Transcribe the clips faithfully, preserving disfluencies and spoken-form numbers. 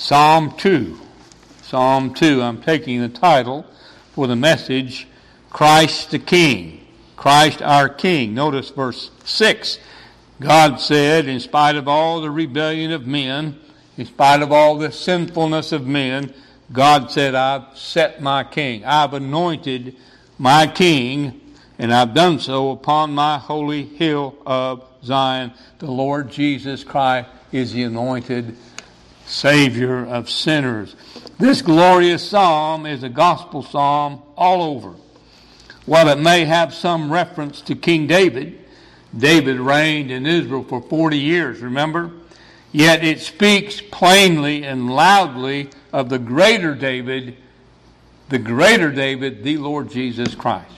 Psalm two. Psalm two. I'm taking the title for the message, Christ the King. Christ our King. Notice verse six. God said, in spite of all the rebellion of men, in spite of all the sinfulness of men, God said, I've set my king. I've anointed my king, and I've done so upon my holy hill of Zion. The Lord Jesus Christ is the anointed Savior of sinners. This glorious psalm is a gospel psalm all over. While it may have some reference to King David, David reigned in Israel for forty years, remember? Yet it speaks plainly and loudly of the greater David, the greater David, the Lord Jesus Christ.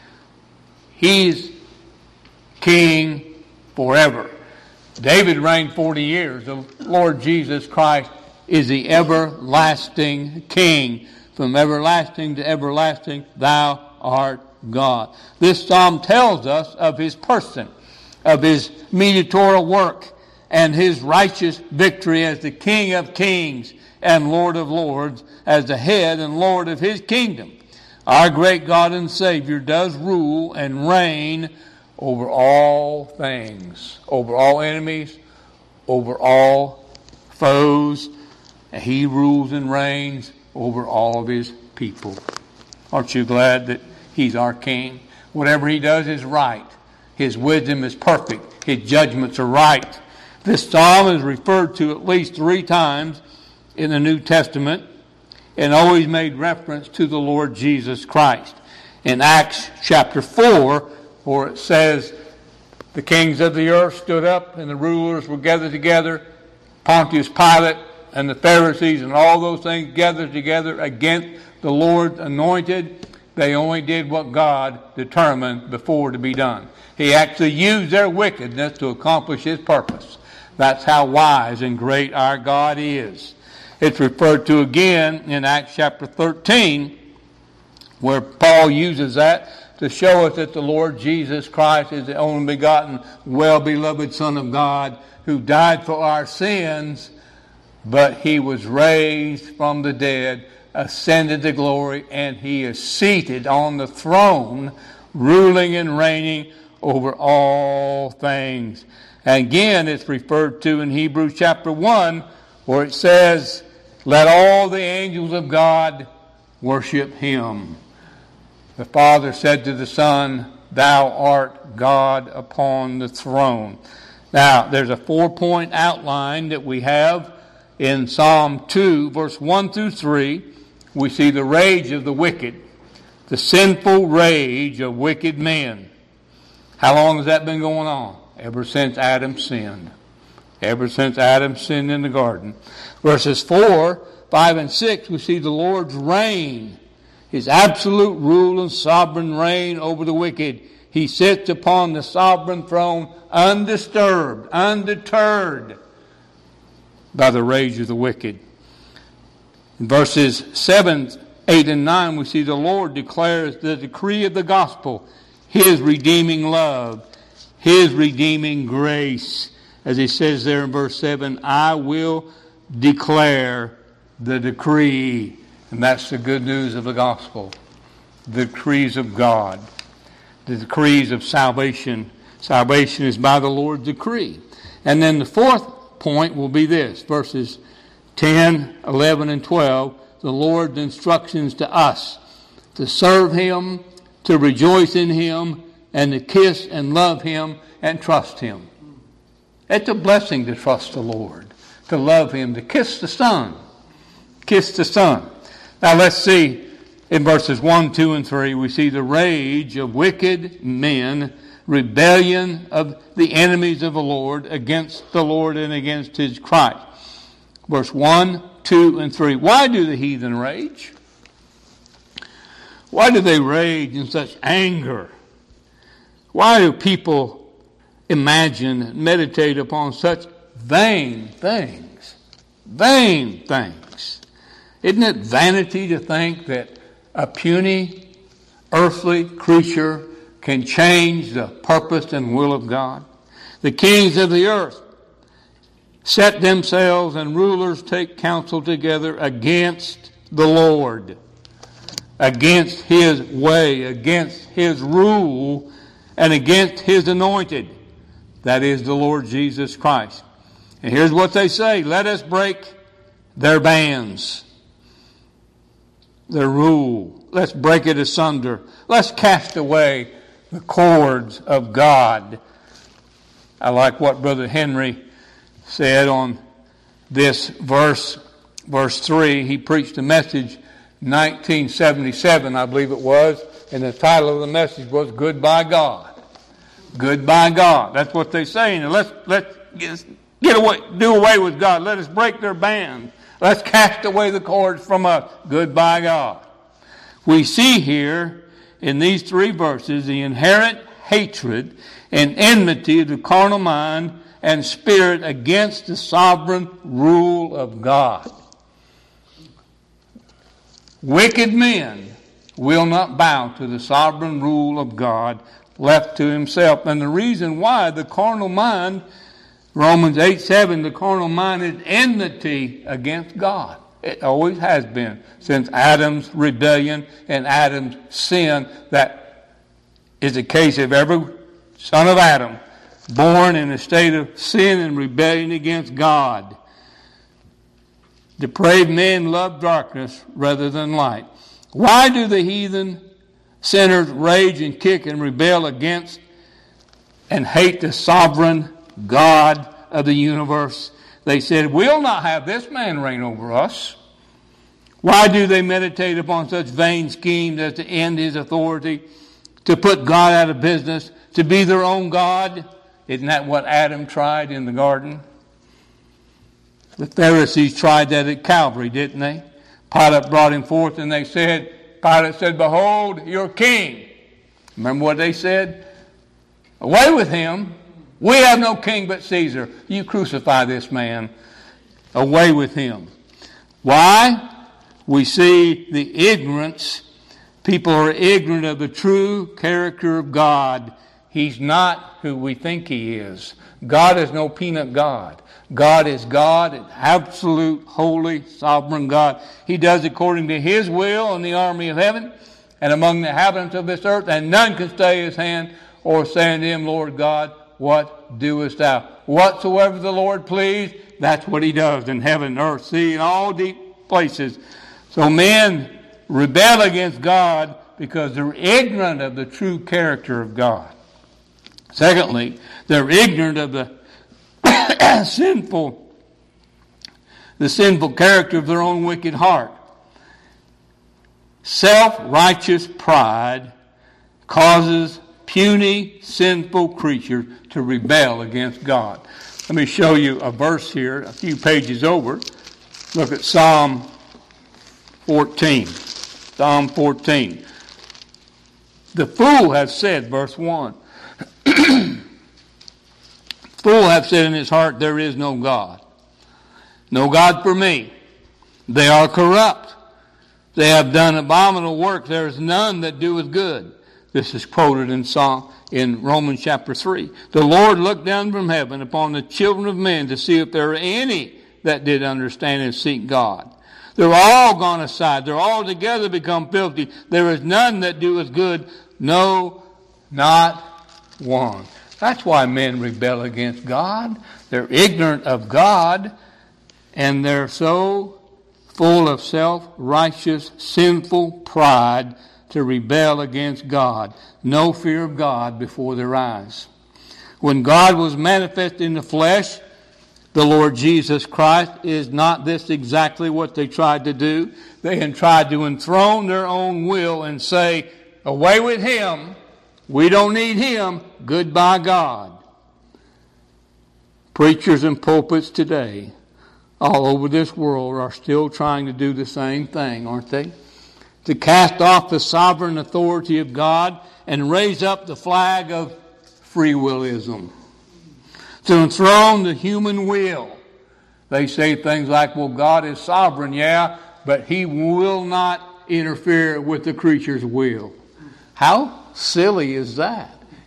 He's king forever. David reigned forty years. The Lord Jesus Christ is the everlasting King. From everlasting to everlasting, thou art God. This psalm tells us of his person, of his mediatorial work, and his righteous victory as the King of kings and Lord of lords, as the head and Lord of his kingdom. Our great God and Savior does rule and reign over all things, over all enemies, over all foes. And he rules and reigns over all of his people. Aren't you glad that he's our King? Whatever he does is right. His wisdom is perfect. His judgments are right. This psalm is referred to at least three times in the New Testament and always made reference to the Lord Jesus Christ. In Acts chapter four, where it says, the kings of the earth stood up and the rulers were gathered together, Pontius Pilate and the Pharisees and all those things gathered together against the Lord's anointed. They only did what God determined before to be done. He actually used their wickedness to accomplish his purpose. That's how wise and great our God is. It's referred to again in Acts chapter thirteen, where Paul uses that to show us that the Lord Jesus Christ is the only begotten, well-beloved Son of God, who died for our sins, but he was raised from the dead, ascended to glory, and he is seated on the throne, ruling and reigning over all things. Again, it's referred to in Hebrews chapter one, where it says, let all the angels of God worship him. The Father said to the Son, thou art God upon the throne. Now, there's a four-point outline that we have in Psalm two, verse one through three. We see the rage of the wicked, the sinful rage of wicked men. How long has that been going on? Ever since Adam sinned. Ever since Adam sinned in the garden. Verses four, five, and six, we see the Lord's reign. His absolute rule and sovereign reign over the wicked. He sits upon the sovereign throne undisturbed, undeterred by the rage of the wicked. In verses seven, eight, and nine, we see the Lord declares the decree of the gospel, his redeeming love, his redeeming grace. As he says there in verse seven, I will declare the decree. And that's the good news of the gospel. The decrees of God. The decrees of salvation. Salvation is by the Lord's decree. And then the fourth point will be this. Verses ten, eleven, and twelve. The Lord's instructions to us. To serve him. To rejoice in him. And to kiss and love him. And trust him. It's a blessing to trust the Lord. To love him. To kiss the Son. Kiss the Son. Now let's see, in verses one, two, and three, we see the rage of wicked men, rebellion of the enemies of the Lord against the Lord and against his Christ. Verse one, two, and three. Why do the heathen rage? Why do they rage in such anger? Why do people imagine and meditate upon such vain things? Vain things. Isn't it vanity to think that a puny, earthly creature can change the purpose and will of God? The kings of the earth set themselves and rulers take counsel together against the Lord, against His way, against His rule, and against His anointed. That is the Lord Jesus Christ. And here's what they say: let us break their bands, their rule. Let's break it asunder. Let's cast away the cords of God. I like what Brother Henry said on this verse, verse three. He preached a message nineteen seventy-seven, I believe it was, and the title of the message was Goodbye God. Goodbye God. That's what they're saying. And let's let's get away, do away with God. Let us break their band. Let's cast away the cords from us. Goodbye God. We see here in these three verses the inherent hatred and enmity of the carnal mind and spirit against the sovereign rule of God. Wicked men will not bow to the sovereign rule of God, left to himself. And the reason why, the carnal mind, Romans eight seven, the carnal mind is enmity against God. It always has been since Adam's rebellion and Adam's sin. That is the case of every son of Adam, born in a state of sin and rebellion against God. Depraved men love darkness rather than light. Why do the heathen sinners rage and kick and rebel against and hate the sovereign God of the universe? They said, we'll not have this man reign over us. Why do they meditate upon such vain schemes as to end his authority, to put God out of business, to be their own God? Isn't that what Adam tried in the garden? The Pharisees tried that at Calvary, didn't they? Pilate brought him forth and they said, Pilate said, behold, your king. Remember what they said? Away with him. We have no king but Caesar. You crucify this man. Away with him. Why? We see the ignorance. People are ignorant of the true character of God. He's not who we think He is. God is no peanut God. God is God, an absolute, holy, sovereign God. He does according to His will in the army of heaven and among the inhabitants of this earth, and none can stay His hand or say unto Him, Lord God, what doest thou? Whatsoever the Lord please, that's what He does in heaven, earth, sea, and all deep places. So men rebel against God because they're ignorant of the true character of God. Secondly, they're ignorant of the sinful, the sinful character of their own wicked heart. Self-righteous pride causes puny, sinful creatures to rebel against God. Let me show you a verse here, a few pages over. Look at Psalm fourteen. Psalm fourteen. The fool has said, verse one, fool hath said in his heart, there is no God. No God for me. They are corrupt. They have done abominable work. There is none that doeth good. This is quoted in Psalm in Romans chapter three. The Lord looked down from heaven upon the children of men to see if there were any that did understand and seek God. They're all gone aside. They're all together become filthy. There is none that doeth good. No, not one. That's why men rebel against God. They're ignorant of God, and they're so full of self-righteous, sinful pride to rebel against God. No fear of God before their eyes. When God was manifest in the flesh, the Lord Jesus Christ, is not this exactly what they tried to do? They had tried to enthrone their own will and say, away with Him. We don't need Him. Goodbye, God. Preachers and pulpits today, all over this world, are still trying to do the same thing, aren't they? To cast off the sovereign authority of God and raise up the flag of free willism. To enthrone the human will. They say things like, well, God is sovereign, yeah, but He will not interfere with the creature's will. How silly is that?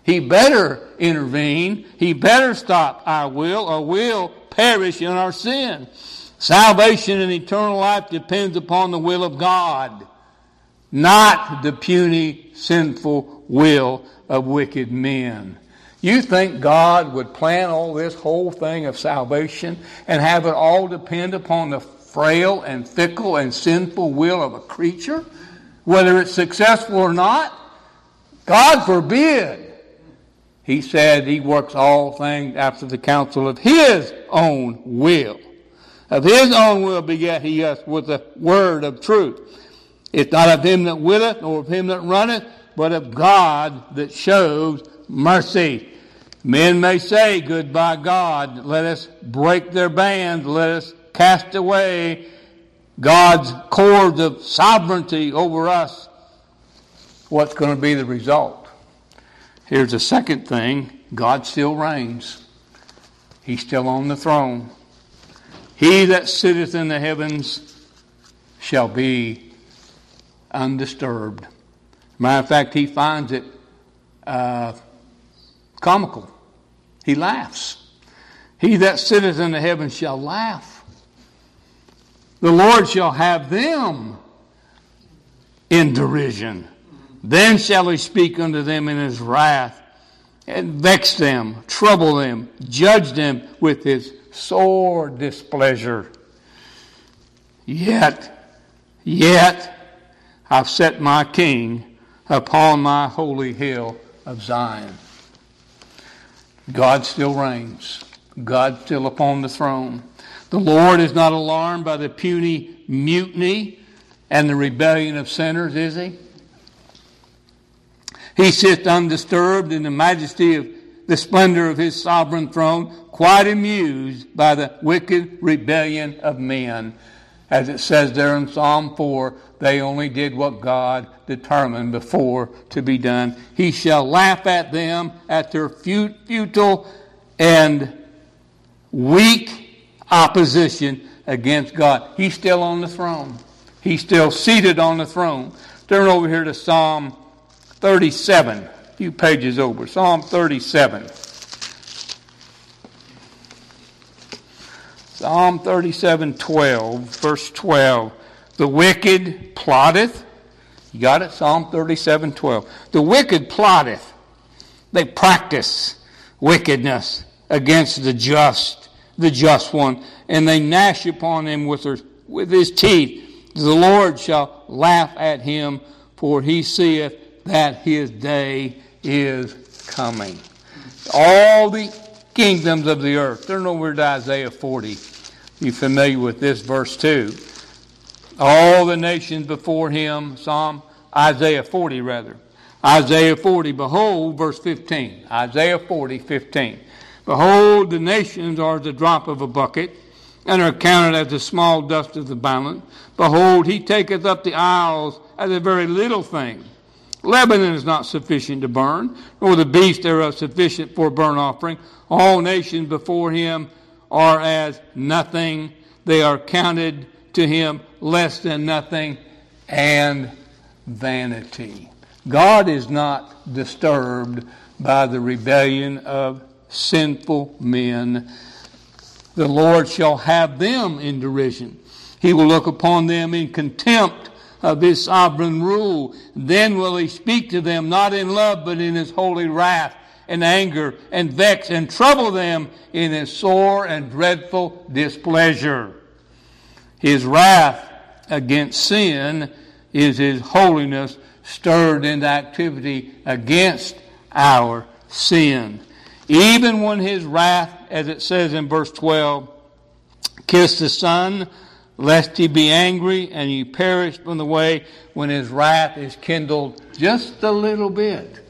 He better intervene. He better stop our will, or we'll perish in our sin. Salvation and eternal life depends upon the will of God, not the puny, sinful will of wicked men. You think God would plan all this whole thing of salvation and have it all depend upon the frail and fickle and sinful will of a creature, whether it's successful or not? God forbid. He said he works all things after the counsel of his own will. Of his own will begat he us with the word of truth. It's not of him that willeth, nor of him that runneth, but of God that shows mercy. Men may say, goodbye God, let us break their bands, let us cast away God's cords of sovereignty over us. What's going to be the result? Here's the second thing. God still reigns. He's still on the throne. He that sitteth in the heavens shall be undisturbed. Matter of fact, he finds it uh, comical. He laughs. He that sitteth in the heavens shall laugh. The Lord shall have them in derision. Then shall he speak unto them in his wrath, and vex them, trouble them, judge them with his sore displeasure. Yet, yet, I've set my king upon my holy hill of Zion. God still reigns. God still upon the throne. The Lord is not alarmed by the puny mutiny and the rebellion of sinners, is he? He sits undisturbed in the majesty of the splendor of his sovereign throne, quite amused by the wicked rebellion of men. As it says there in Psalm four, they only did what God determined before to be done. He shall laugh at them, at their futile and weak opposition against God. He's still on the throne. He's still seated on the throne. Turn over here to Psalm thirty-seven, a few pages over. Psalm thirty-seven. Psalm thirty-seven, twelve, verse twelve. The wicked plotteth. You got it? Psalm thirty-seven, twelve. The wicked plotteth. They practice wickedness against the just, the just one, and they gnash upon him with, their, with his teeth. The Lord shall laugh at him, for he seeth that his day is coming. All the kingdoms of the earth. Turn over to Isaiah forty. You're familiar with this verse too. All the nations before him. Psalm Isaiah forty rather. Isaiah forty. Behold, verse fifteen. Isaiah forty, fifteen. Behold, the nations are as the drop of a bucket, and are counted as the small dust of the balance. Behold, he taketh up the isles as a very little thing. Lebanon is not sufficient to burn, nor the beast thereof sufficient for burnt offering. All nations before him are as nothing. They are counted to him less than nothing, and vanity. God is not disturbed by the rebellion of sinful men. The Lord shall have them in derision. He will look upon them in contempt of his sovereign rule. Then will he speak to them, not in love, but in his holy wrath and anger, and vex and trouble them in his sore and dreadful displeasure. His wrath against sin is his holiness stirred into activity against our sin. Even when his wrath, as it says in verse twelve, kiss the Son, lest he be angry and ye perish from the way, when his wrath is kindled just a little bit.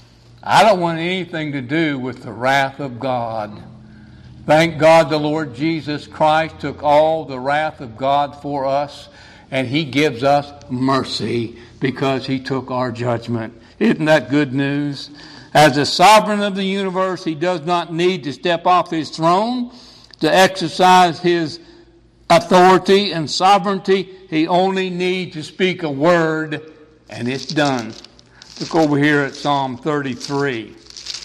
I don't want anything to do with the wrath of God. Thank God the Lord Jesus Christ took all the wrath of God for us, and he gives us mercy because he took our judgment. Isn't that good news? As the sovereign of the universe, he does not need to step off his throne to exercise his authority and sovereignty. He only needs to speak a word, and it's done. Look over here at Psalm thirty-three.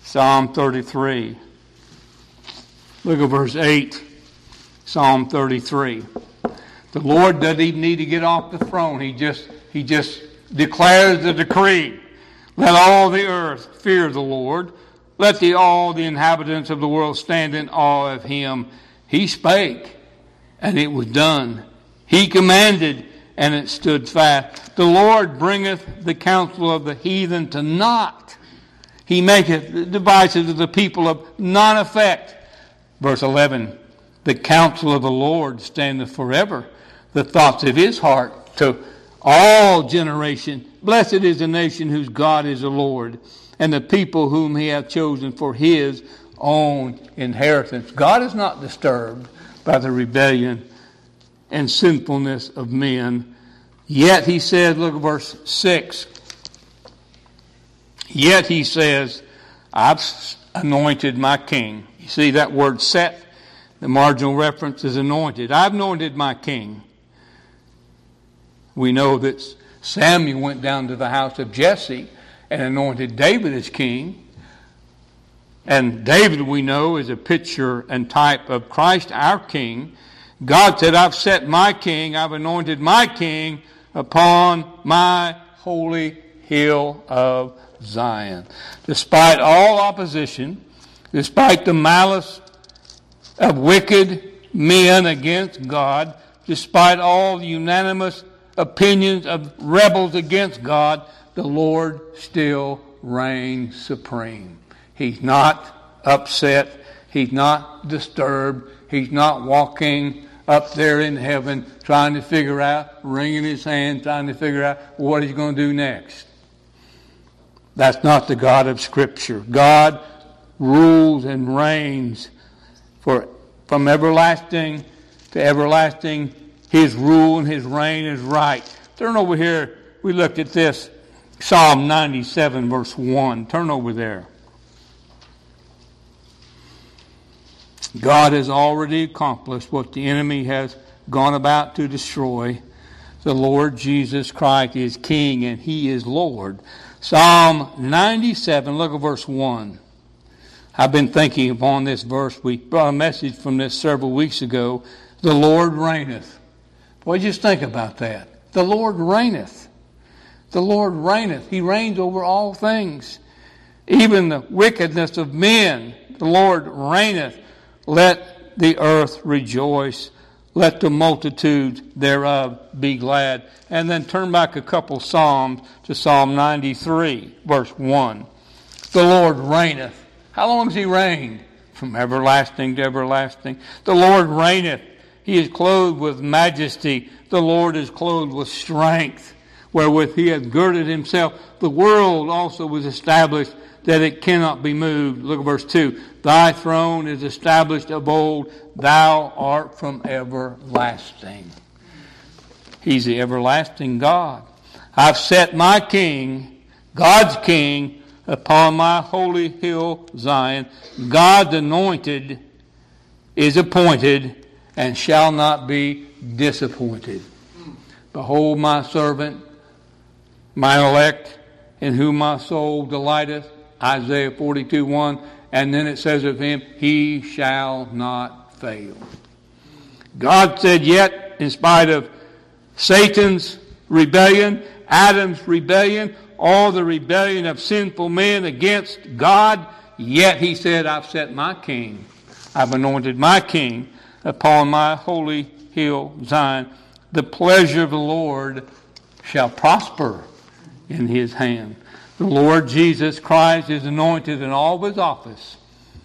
Psalm thirty-three. Look at verse eight. Psalm thirty-three. The Lord doesn't even need to get off the throne. He just, he just declares the decree. Let all the earth fear the Lord. Let the, all the inhabitants of the world stand in awe of him. He spake, and it was done. He commanded, and it stood fast. The Lord bringeth the counsel of the heathen to naught. He maketh the devices of the people of none effect. Verse eleven, the counsel of the Lord standeth forever, the thoughts of his heart to all generation. Blessed is the nation whose God is the Lord, and the people whom he hath chosen for his own inheritance. God is not disturbed by the rebellion and sinfulness of men. Yet he said, look at verse six. Yet he says, I've anointed my king. You see that word set? The marginal reference is anointed. I've anointed my king. We know that Samuel went down to the house of Jesse and anointed David as king. And David, we know, is a picture and type of Christ, our king. God said, I've set my king, I've anointed my king upon my holy hill of Zion. Despite all opposition, despite the malice of wicked men against God, despite all the unanimous opinions of rebels against God, the Lord still reigns supreme. He's not upset. He's not disturbed. He's not walking up there in heaven trying to figure out, wringing his hand, trying to figure out what he's going to do next. That's not the God of Scripture. God rules and reigns for from everlasting to everlasting. His rule and his reign is right. Turn over here. We looked at this. Psalm ninety-seven, verse one. Turn over there. God has already accomplished what the enemy has gone about to destroy. The Lord Jesus Christ is King and he is Lord. Psalm ninety-seven, look at verse one. I've been thinking upon this verse. We brought a message from this several weeks ago. The Lord reigneth. Boy, just think about that. The Lord reigneth. The Lord reigneth. He reigns over all things. Even the wickedness of men. The Lord reigneth. Let the earth rejoice. Let the multitude thereof be glad. And then turn back a couple Psalms to Psalm ninety-three, verse one. The Lord reigneth. How long has he reigned? From everlasting to everlasting. The Lord reigneth. He is clothed with majesty. The Lord is clothed with strength, wherewith he hath girded himself. The world also was established, that it cannot be moved. Look at verse two. Thy throne is established of old. Thou art from everlasting. He's the everlasting God. I've set my king, God's king, upon my holy hill Zion. God's anointed is appointed and shall not be disappointed. Behold my servant, mine elect, in whom my soul delighteth. Isaiah forty-two, one. And then it says of him, he shall not fail. God said, yet, in spite of Satan's rebellion, Adam's rebellion, all the rebellion of sinful men against God, yet he said, I've set my king, I've anointed my king upon my holy hill Zion. The pleasure of the Lord shall prosper in his hand. The Lord Jesus Christ is anointed in all of his office.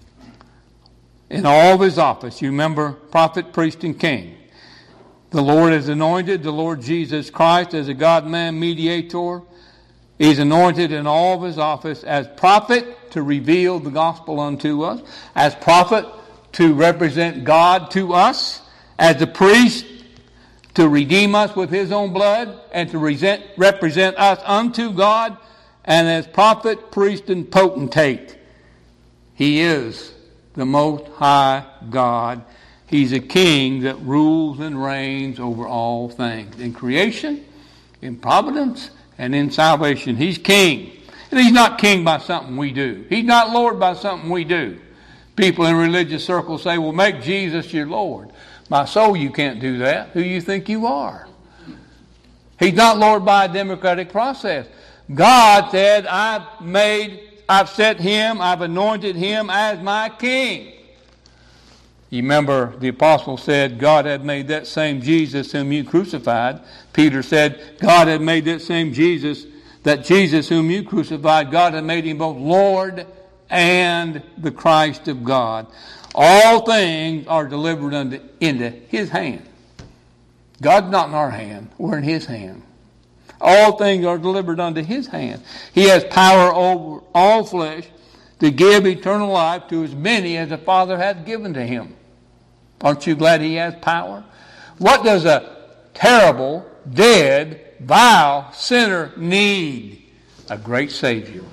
In all of his office. You remember prophet, priest, and king. The Lord is anointed, the Lord Jesus Christ as a God-man mediator. He's anointed in all of his office as prophet to reveal the gospel unto us, as prophet to represent God to us, as the priest to redeem us with his own blood and to resent, represent us unto God, and as prophet, priest, and potentate. He is the Most High God. He's a king that rules and reigns over all things. In creation, in providence, and in salvation. He's king. And He's not king by something we do. He's not Lord by something we do. People in religious circles say, well, make Jesus your Lord. My soul, you can't do that. Who do you think you are? He's not Lord by a democratic process. God said, I've made, I've set Him, I've anointed Him as my king. You remember the apostle said God had made that same Jesus whom you crucified. Peter said God had made that same Jesus, that Jesus whom you crucified, God had made Him both Lord and the Christ of God. All things are delivered unto, into His hand. God's not in our hand. We're in His hand. All things are delivered unto His hand. He has power over all flesh to give eternal life to as many as the Father hath given to Him. Aren't you glad He has power? What does a terrible, dead, vile sinner need? A great Savior.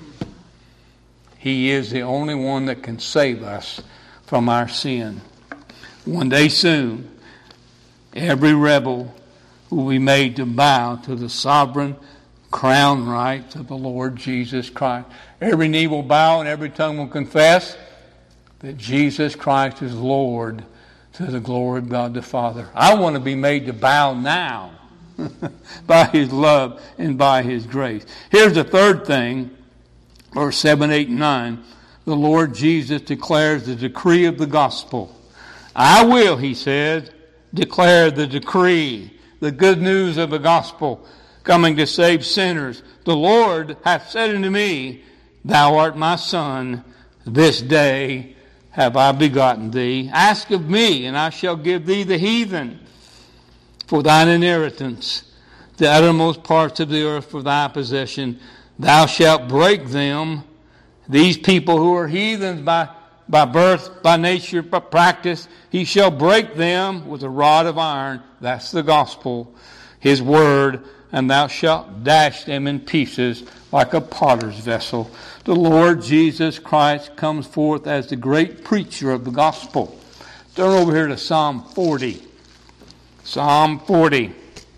He is the only one that can save us from our sin. One day soon, every rebel will be made to bow to the sovereign crown rights of the Lord Jesus Christ. Every knee will bow and every tongue will confess that Jesus Christ is Lord, to the glory of God the Father. I want to be made to bow now by His love and by His grace. Here's the third thing, verse seven, eight, and nine. The Lord Jesus declares the decree of the gospel. I will, He says, declare the decree, the good news of the gospel, coming to save sinners. The Lord hath said unto me, Thou art my Son, this day have I begotten thee. Ask of me, and I shall give thee the heathen for thine inheritance, the uttermost parts of the earth for thy possession. Thou shalt break them, these people who are heathens by, by birth, by nature, by practice. He shall break them with a rod of iron. That's the gospel, His word. And thou shalt dash them in pieces like a potter's vessel. The Lord Jesus Christ comes forth as the great preacher of the gospel. Turn over here to Psalm forty. Psalm forty.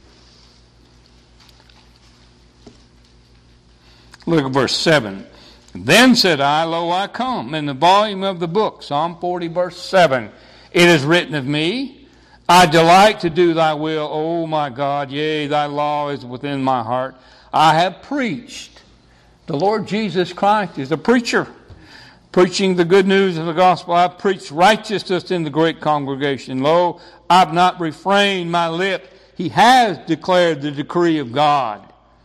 Look at verse seven. Then said I, Lo, I come. In the volume of the book, Psalm forty, verse seven. It is written of me, I delight to do thy will, O my God. Yea, thy law is within my heart. I have preached. The Lord Jesus Christ is a preacher, preaching the good news of the gospel. I have preached righteousness in the great congregation. Lo, I have not refrained my lip. He has declared the decree of God.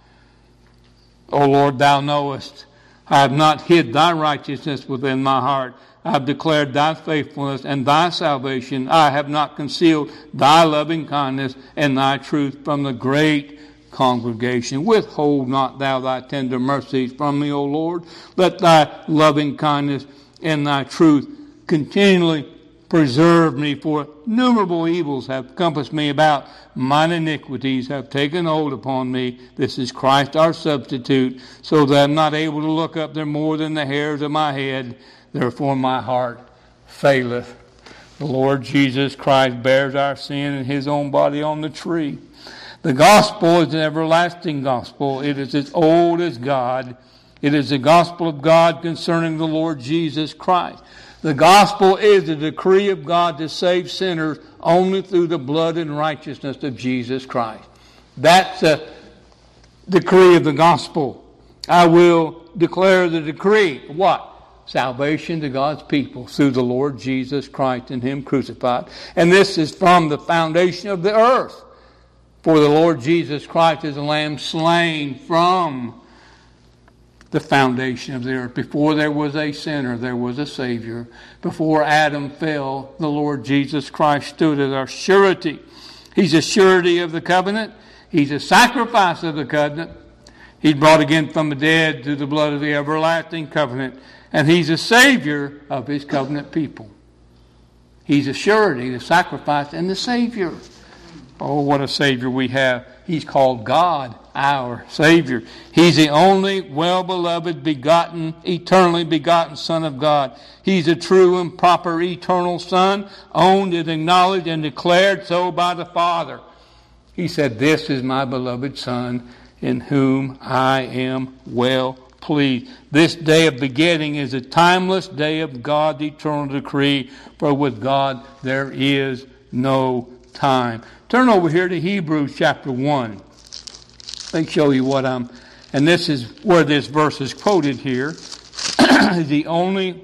O Lord, thou knowest, I have not hid thy righteousness within my heart. I have declared thy faithfulness and thy salvation. I have not concealed thy loving kindness and thy truth from the great congregation. Withhold not thou thy tender mercies from me, O Lord. Let thy loving kindness and thy truth continually preserve me, for innumerable evils have compassed me about. Mine iniquities have taken hold upon me. This is Christ our substitute, so that I am not able to look up there more than the hairs of my head. Therefore my heart faileth. The Lord Jesus Christ bears our sin in His own body on the tree. The gospel is an everlasting gospel. It is as old as God. It is the gospel of God concerning the Lord Jesus Christ. The gospel is the decree of God to save sinners only through the blood and righteousness of Jesus Christ. That's the decree of the gospel. I will declare the decree. What? Salvation to God's people through the Lord Jesus Christ and Him crucified. And this is from the foundation of the earth. For the Lord Jesus Christ is a lamb slain from the foundation of the earth. Before there was a sinner, there was a Savior. Before Adam fell, the Lord Jesus Christ stood as our surety. He's a surety of the covenant. He's a sacrifice of the covenant. He's brought again from the dead through the blood of the everlasting covenant. And He's a Savior of His covenant people. He's a surety, the sacrifice, and the Savior. Oh, what a Savior we have. He's called God, our Savior. He's the only well-beloved, begotten, eternally begotten Son of God. He's a true and proper eternal Son, owned and acknowledged and declared so by the Father. He said, This is my beloved Son, in whom I am well please. This day of begetting is a timeless day of God's eternal decree, for with God there is no time. Turn over here to Hebrews chapter one. Let me show you what I'm, and this is where this verse is quoted here. The only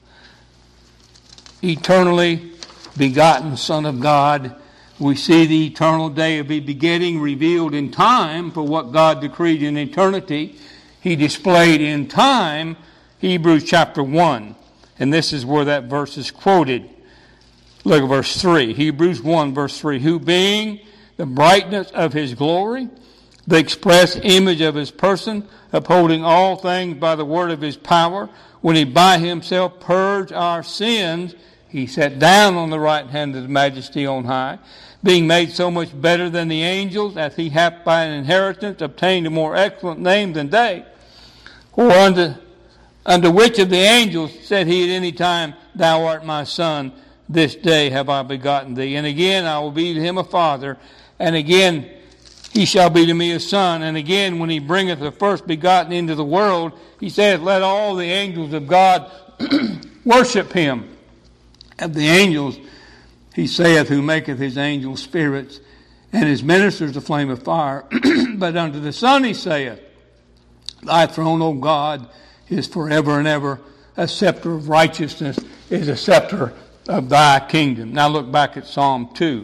eternally begotten Son of God. We see the eternal day of His begetting revealed in time for what God decreed in eternity. He displayed in time, Hebrews chapter one. And this is where that verse is quoted. Look at verse three. Hebrews one verse three. Who being the brightness of His glory, the express image of His person, upholding all things by the word of His power, when He by Himself purged our sins, He sat down on the right hand of the Majesty on high, being made so much better than the angels, as He hath by an inheritance obtained a more excellent name than they. For unto, unto which of the angels said He at any time, Thou art my Son, this day have I begotten thee. And again I will be to him a father, and again he shall be to me a son. And again, when He bringeth the first begotten into the world, He saith, Let all the angels of God worship Him. Of the angels, He saith, who maketh His angels spirits, and His ministers a flame of fire. But unto the Son He saith, Thy throne, O God, is forever and ever. A scepter of righteousness is a scepter of Thy kingdom. Now look back at Psalm two.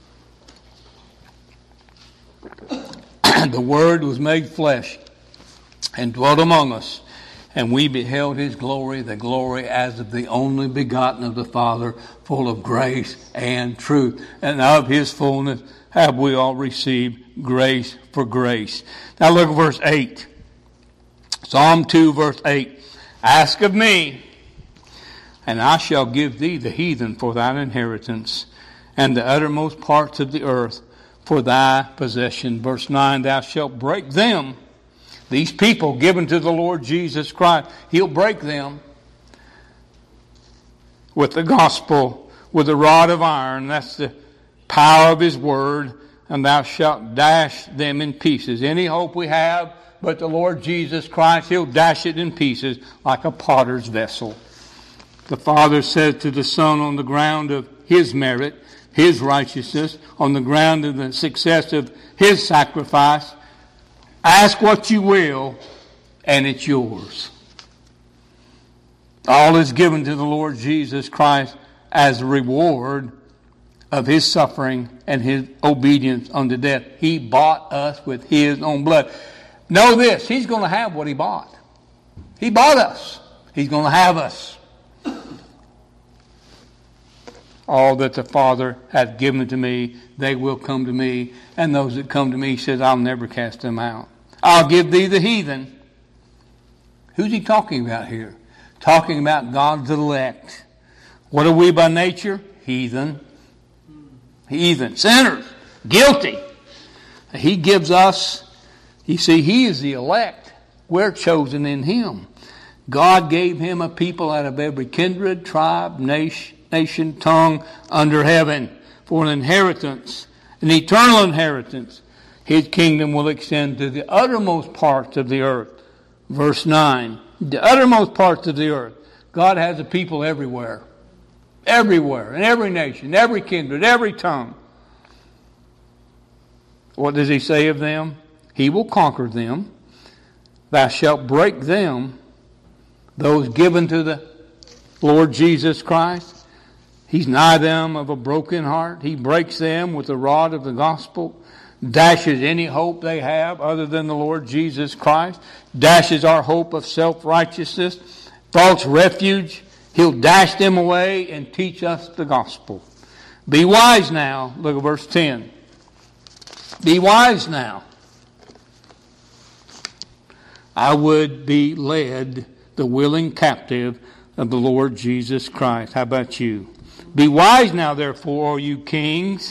The Word was made flesh and dwelt among us, and we beheld His glory, the glory as of the only begotten of the Father, full of grace and truth. And of His fullness have we all received grace for grace. Now look at verse eight. Psalm two, verse eight. Ask of me, and I shall give thee the heathen for thine inheritance, and the uttermost parts of the earth for thy possession. Verse nine, thou shalt break them. These people given to the Lord Jesus Christ, He'll break them with the gospel, with a rod of iron. That's the power of His word. And thou shalt dash them in pieces. Any hope we have but the Lord Jesus Christ, He'll dash it in pieces like a potter's vessel. The Father said to the Son, on the ground of His merit, His righteousness, on the ground of the success of His sacrifice, ask what you will, and it's yours. All is given to the Lord Jesus Christ as a reward of His suffering and His obedience unto death. He bought us with His own blood. Know this, He's going to have what He bought. He bought us. He's going to have us. All that the Father hath given to me, they will come to me. And those that come to me, He says, I'll never cast them out. I'll give thee the heathen. Who's He talking about here? Talking about God's elect. What are we by nature? Heathen. Heathen. Sinners. Guilty. He gives us, you see, He is the elect. We're chosen in Him. God gave Him a people out of every kindred, tribe, nation, nation, tongue under heaven for an inheritance, an eternal inheritance. His kingdom will extend to the uttermost parts of the earth. Verse nine, the uttermost parts of the earth. God has a people everywhere. Everywhere, in every nation, every kindred, every tongue. What does He say of them? He will conquer them. Thou shalt break them, those given to the Lord Jesus Christ. He's nigh them of a broken heart. He breaks them with the rod of the gospel. Dashes any hope they have other than the Lord Jesus Christ. Dashes our hope of self-righteousness, false refuge. He'll dash them away and teach us the gospel. Be wise now. Look at verse ten. Be wise now. I would be led the willing captive of the Lord Jesus Christ. How about you? Be wise now, therefore, O you kings.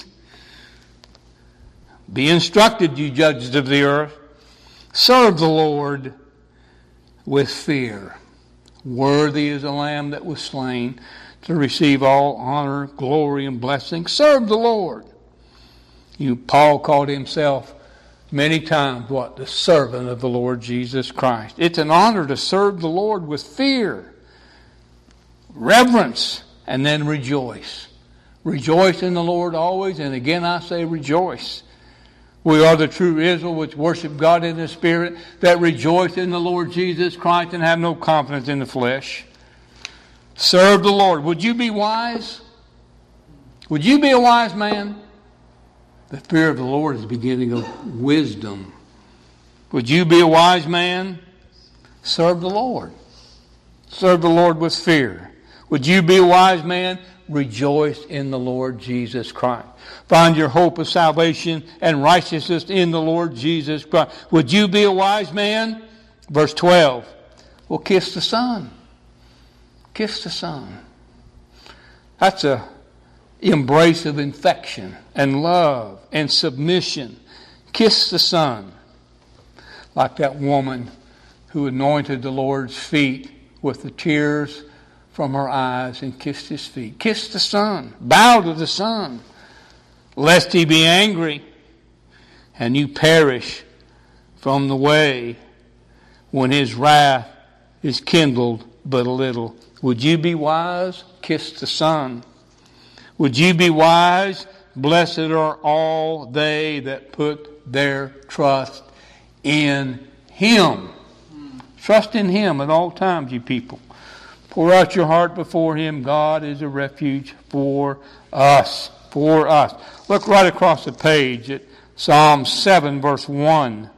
Be instructed, you judges of the earth. Serve the Lord with fear. Worthy is the Lamb that was slain to receive all honor, glory, and blessing. Serve the Lord. You, Paul called himself many times what? The servant of the Lord Jesus Christ. It's an honor to serve the Lord with fear, reverence, and then rejoice. Rejoice in the Lord always, and again I say rejoice. We are the true Israel which worship God in the Spirit, that rejoice in the Lord Jesus Christ and have no confidence in the flesh. Serve the Lord. Would you be wise? Would you be a wise man? The fear of the Lord is the beginning of wisdom. Would you be a wise man? Serve the Lord. Serve the Lord with fear. Would you be a wise man? Rejoice in the Lord Jesus Christ. Find your hope of salvation and righteousness in the Lord Jesus Christ. Would you be a wise man? Verse twelve. Well, kiss the Son. Kiss the Son. That's a embrace of infection and love and submission. Kiss the Son. Like that woman who anointed the Lord's feet with the tears from her eyes and kissed his feet. Kiss the Son. Bow to the Son, lest he be angry and you perish from the way when his wrath is kindled but a little. Would you be wise? Kiss the Son. Would you be wise? Blessed are all they that put their trust in Him. Trust in Him at all times, you people. Pour out your heart before Him. God is a refuge for us. For us. Look right across the page at Psalm seven, verse one.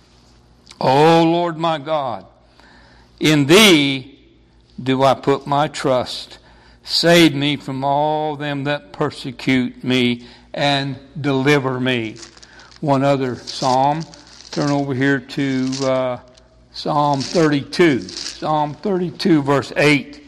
O Lord my God, in Thee do I put my trust. Save me from all them that persecute me and deliver me. One other psalm. Turn over here to uh, Psalm thirty-two. Psalm thirty-two, verse eight.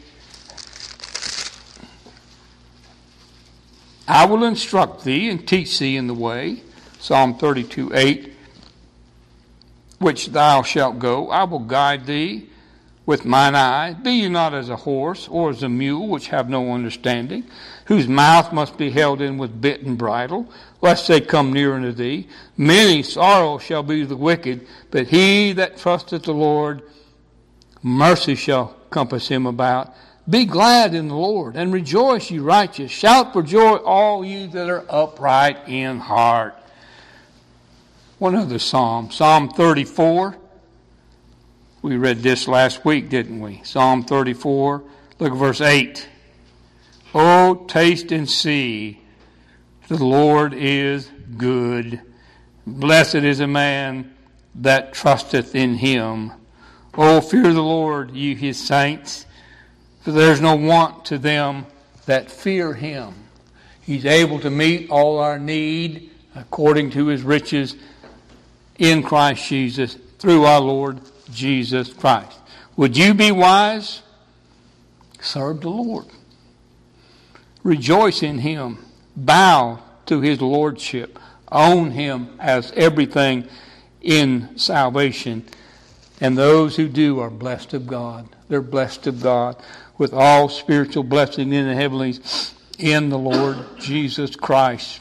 I will instruct thee and teach thee in the way. Psalm thirty-two, eight. Which thou shalt go, I will guide thee with mine eye. Be ye not as a horse or as a mule, which have no understanding, whose mouth must be held in with bit and bridle, lest they come near unto thee. Many sorrows shall be the wicked, but he that trusteth the Lord, mercy shall compass him about. Be glad in the Lord, and rejoice, ye righteous. Shout for joy, all you that are upright in heart. One other psalm, Psalm thirty-four. We read this last week, didn't we? Psalm thirty-four, look at verse eight. Oh, taste and see, the Lord is good. Blessed is a man that trusteth in Him. Oh, fear the Lord, ye His saints, for there is no want to them that fear Him. He's able to meet all our need according to His riches in Christ Jesus through our Lord Jesus Christ. Would you be wise? Serve the Lord. Rejoice in Him. Bow to His lordship. Own Him as everything in salvation. And those who do are blessed of God. They're blessed of God with all spiritual blessing in the heavenlies in the Lord Jesus Christ.